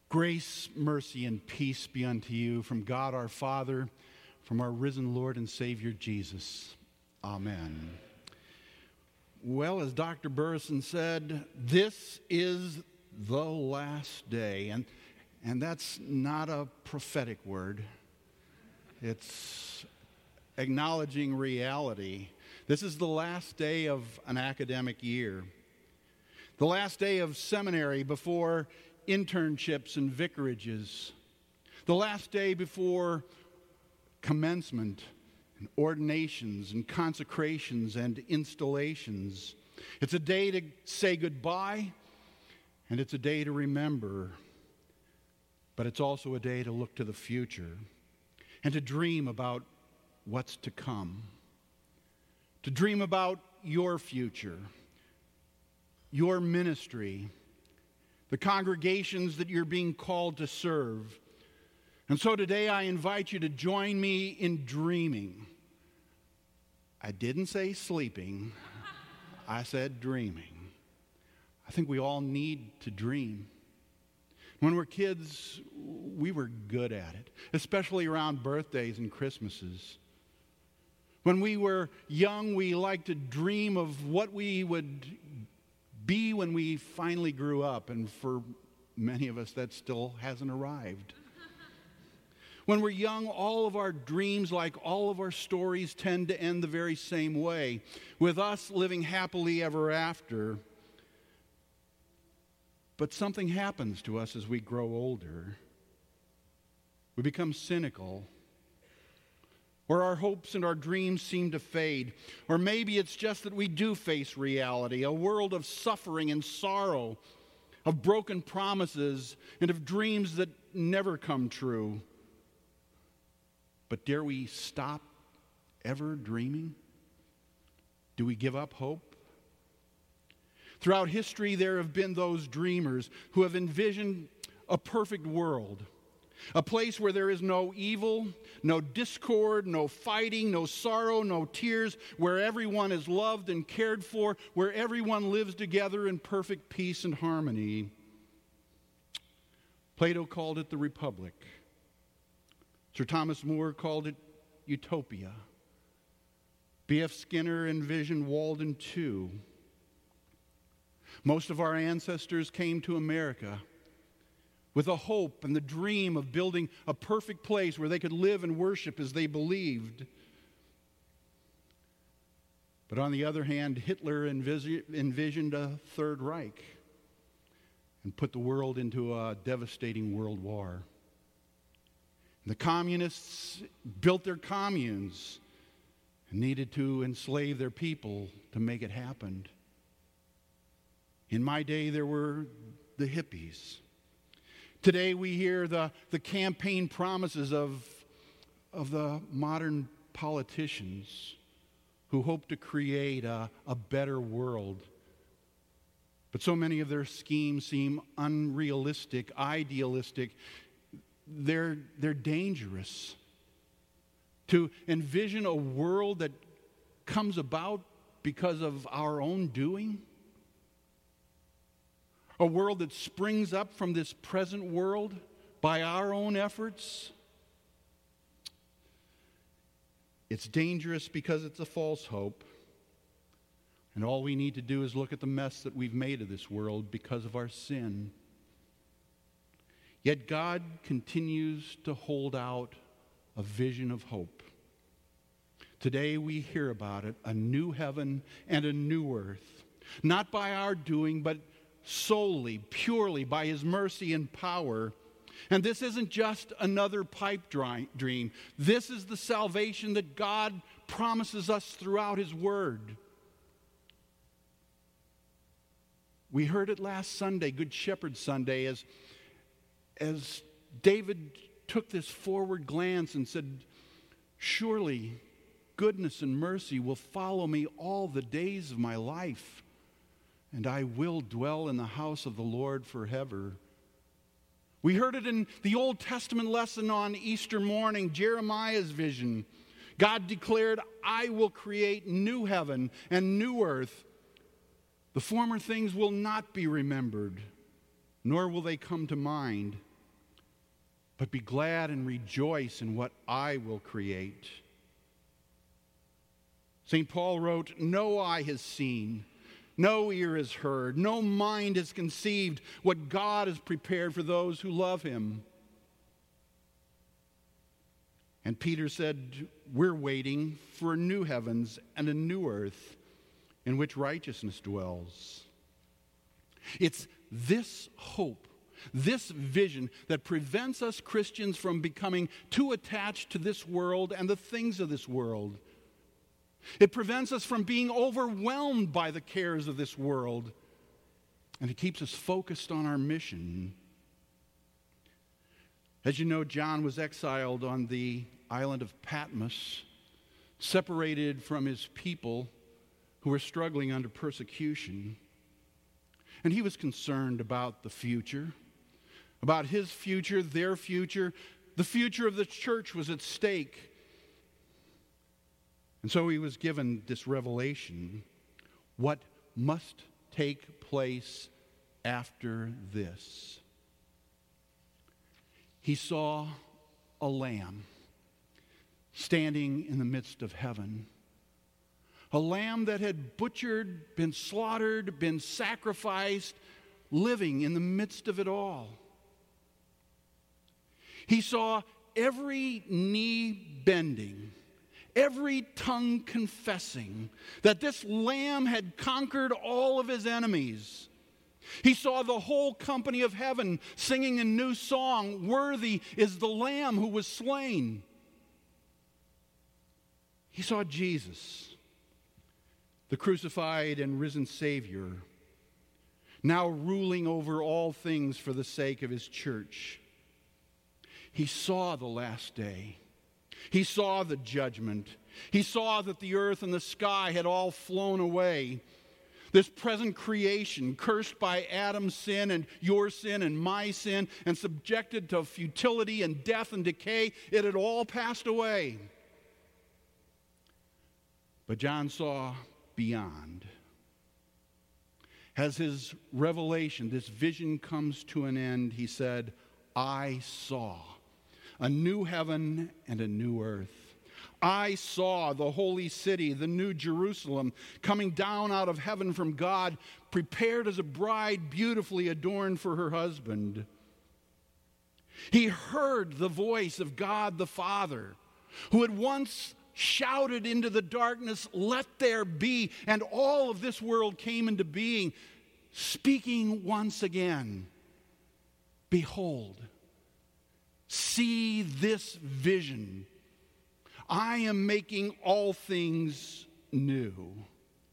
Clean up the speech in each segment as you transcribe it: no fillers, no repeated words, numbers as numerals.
Grace, mercy, and peace be unto you from God our Father, from our risen Lord and Savior Jesus. Amen. Well, as Dr. Burrison said, this is the last day. And that's not a prophetic word. It's acknowledging reality. This is the last day of an academic year. The last day of seminary before internships and vicarages. The last day before commencement and ordinations and consecrations and installations. It's a day to say goodbye, and it's a day to remember. But it's also a day to look to the future and to dream about what's to come. To dream about your future, your ministry, the congregations that you're being called to serve. And so today I invite you to join me in dreaming. I didn't say sleeping. I said dreaming. I think we all need to dream. When we're kids, we were good at it, especially around birthdays and Christmases. When we were young, we liked to dream of what we would be when we finally grew up, and for many of us that still hasn't arrived. When we're young, all of our dreams, like all of our stories, tend to end the very same way, with us living happily ever after. But something happens to us as we grow older. We become cynical, or our hopes and our dreams seem to fade. Or maybe it's just that we do face reality, a world of suffering and sorrow, of broken promises, and of dreams that never come true. But dare we stop ever dreaming? Do we give up hope? Throughout history, there have been those dreamers who have envisioned a perfect world. A place where there is no evil, no discord, no fighting, no sorrow, no tears, where everyone is loved and cared for, where everyone lives together in perfect peace and harmony. Plato called it the Republic. Sir Thomas More called it Utopia. B.F. Skinner envisioned Walden II. Most of our ancestors came to America with a hope and the dream of building a perfect place where they could live and worship as they believed. But on the other hand, Hitler envisioned a Third Reich and put the world into a devastating world war. And the communists built their communes and needed to enslave their people to make it happen. In my day, there were the hippies. Today we hear the campaign promises of the modern politicians who hope to create a better world. But so many of their schemes seem unrealistic, idealistic. They're dangerous. To envision a world that comes about because of our own doing, a world that springs up from this present world by our own efforts. It's dangerous because it's a false hope. And all we need to do is look at the mess that we've made of this world because of our sin. Yet God continues to hold out a vision of hope. Today we hear about it, a new heaven and a new earth. Not by our doing, but solely, purely by His mercy and power. And this isn't just another pipe dream. This is the salvation that God promises us throughout His Word. We heard it last Sunday, Good Shepherd Sunday, as David took this forward glance and said, "Surely goodness and mercy will follow me all the days of my life, and I will dwell in the house of the Lord forever." We heard it in the Old Testament lesson on Easter morning, Jeremiah's vision. God declared, "I will create new heaven and new earth. The former things will not be remembered, nor will they come to mind. but be glad and rejoice in what I will create. St. Paul wrote, "No eye has seen, no ear has heard, no mind has conceived what God has prepared for those who love him." And Peter said, we're waiting for a new heavens and a new earth in which righteousness dwells. It's this hope, this vision that prevents us Christians from becoming too attached to this world and the things of this world. It prevents us from being overwhelmed by the cares of this world, and it keeps us focused on our mission. As you know, John was exiled on the island of Patmos, separated from his people who were struggling under persecution. And he was concerned about the future, about his future, their future. The future of the church was at stake. And so he was given this revelation, what must take place after this. He saw a lamb standing in the midst of heaven. A lamb that had butchered, been slaughtered, been sacrificed, living in the midst of it all. He saw every knee bending, every tongue confessing that this lamb had conquered all of his enemies. He saw the whole company of heaven singing a new song, "Worthy is the Lamb who was slain." He saw Jesus, the crucified and risen Savior, now ruling over all things for the sake of his church. He saw the last day. He saw the judgment. He saw that the earth and the sky had all flown away. This present creation, cursed by Adam's sin and your sin and my sin, and subjected to futility and death and decay, it had all passed away. But John saw beyond. As his revelation, this vision comes to an end, he said, "I saw a new heaven and a new earth. I saw the holy city, the new Jerusalem, coming down out of heaven from God, prepared as a bride beautifully adorned for her husband." He heard the voice of God the Father, who had once shouted into the darkness, "Let there be," and all of this world came into being, speaking once again, "Behold, see this vision. I am making all things new."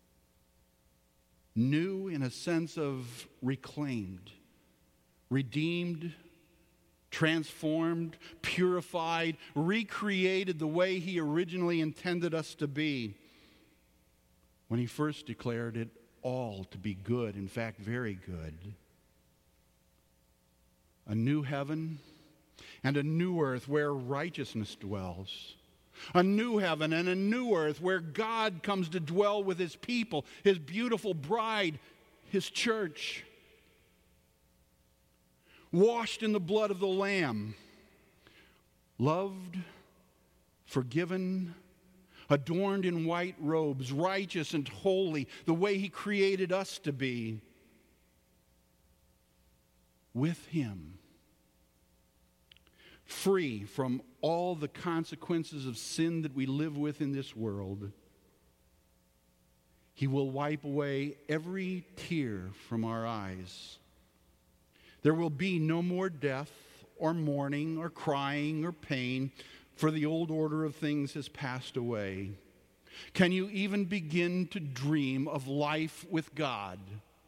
New in a sense of reclaimed, redeemed, transformed, purified, recreated the way he originally intended us to be when he first declared it all to be good, in fact, very good. A new heaven and a new earth where righteousness dwells. A new heaven and a new earth where God comes to dwell with his people, his beautiful bride, his church. Washed in the blood of the Lamb, loved, forgiven, adorned in white robes, righteous and holy, the way he created us to be. With him, free from all the consequences of sin that we live with in this world. He will wipe away every tear from our eyes. There will be no more death or mourning or crying or pain, for the old order of things has passed away. Can you even begin to dream of life with God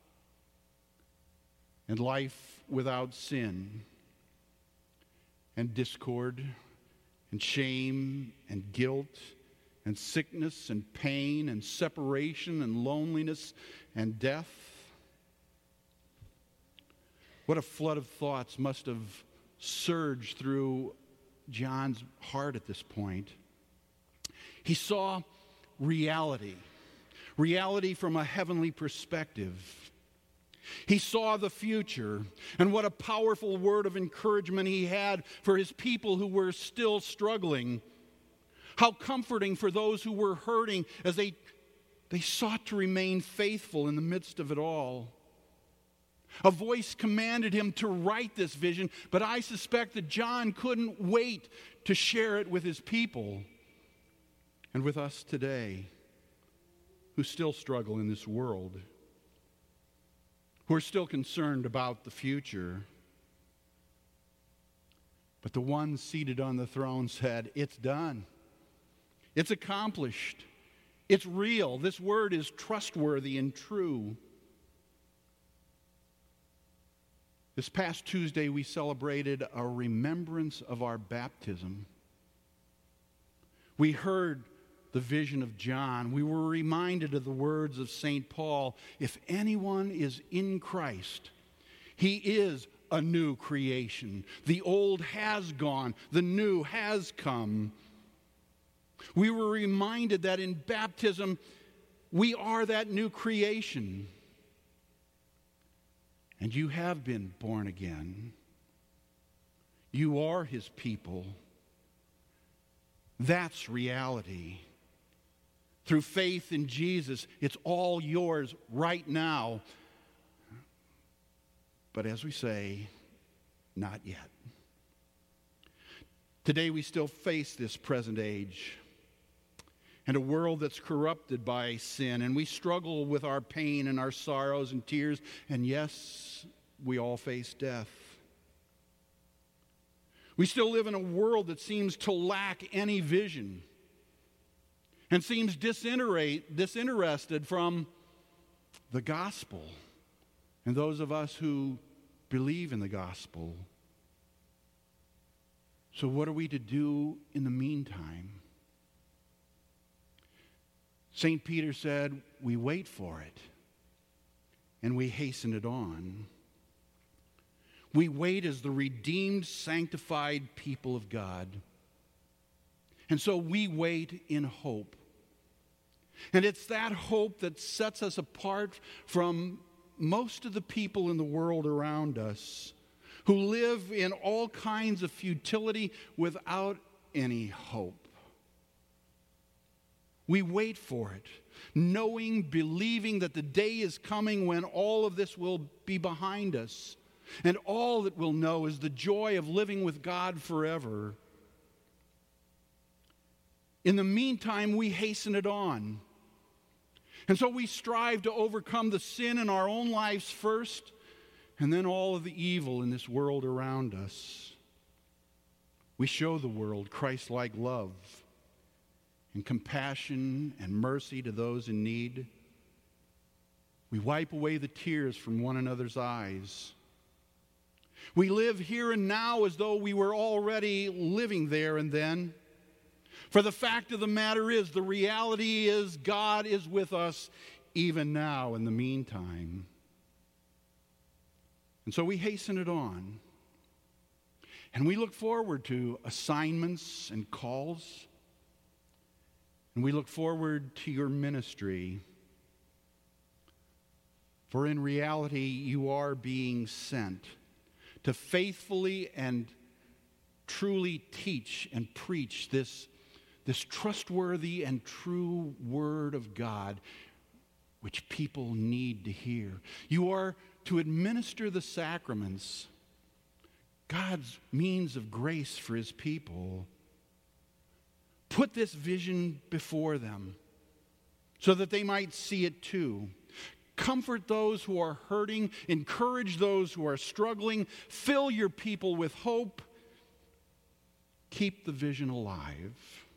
and life without sin and discord and shame and guilt and sickness and pain and separation and loneliness and death? What a flood of thoughts must have surged through John's heart at this point. He saw reality from a heavenly perspective. He saw the future, and what a powerful word of encouragement he had for his people who were still struggling. How comforting for those who were hurting as they sought to remain faithful in the midst of it all. A voice commanded him to write this vision, but I suspect that John couldn't wait to share it with his people and with us today who still struggle in this world, who are still concerned about the future. But the one seated on the throne said, "It's done. It's accomplished. It's real. This word is trustworthy and true." This past Tuesday, we celebrated a remembrance of our baptism. We heard the vision of John. We were reminded of the words of St. Paul, "If anyone is in Christ, he is a new creation. The old has gone, the new has come." We were reminded that in baptism, we are that new creation. And you have been born again. You are his people. That's reality. Through faith in Jesus, it's all yours right now. But as we say, not yet. Today we still face this present age and a world that's corrupted by sin, and we struggle with our pain and our sorrows and tears, and yes, we all face death. We still live in a world that seems to lack any vision and seems disinterested from the gospel and those of us who believe in the gospel. So what are we to do in the meantime? St. Peter said, we wait for it, and we hasten it on. We wait as the redeemed, sanctified people of God. And so we wait in hope. And it's that hope that sets us apart from most of the people in the world around us who live in all kinds of futility without any hope. We wait for it, knowing, believing that the day is coming when all of this will be behind us, and all that we'll know is the joy of living with God forever. In the meantime, we hasten it on. And so we strive to overcome the sin in our own lives first, and then all of the evil in this world around us. We show the world Christ-like love and compassion and mercy to those in need. We wipe away the tears from one another's eyes. We live here and now as though we were already living there and then. For the fact of the matter is, the reality is God is with us even now in the meantime. And so we hasten it on. And we look forward to assignments and calls. And we look forward to your ministry. For in reality, you are being sent to faithfully and truly teach and preach this trustworthy and true word of God, which people need to hear. You are to administer the sacraments, God's means of grace for his people. Put this vision before them so that they might see it too. Comfort those who are hurting, encourage those who are struggling, fill your people with hope, keep the vision alive.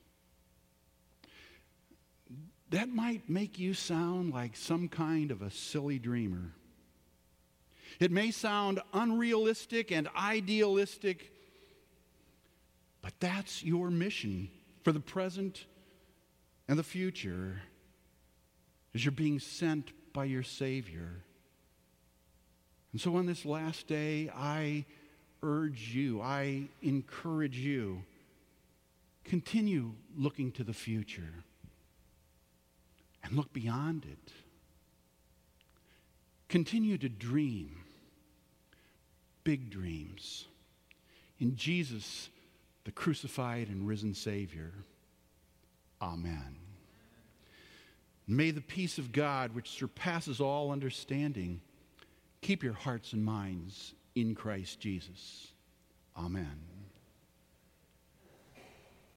That might make you sound like some kind of a silly dreamer. It may sound unrealistic and idealistic, but that's your mission for the present and the future as you're being sent by your Savior. And so on this last day, I urge you, I encourage you, continue looking to the future and look beyond it. Continue to dream big dreams in Jesus, the crucified and risen Savior. Amen. May the peace of God, which surpasses all understanding, keep your hearts and minds in Christ Jesus. Amen.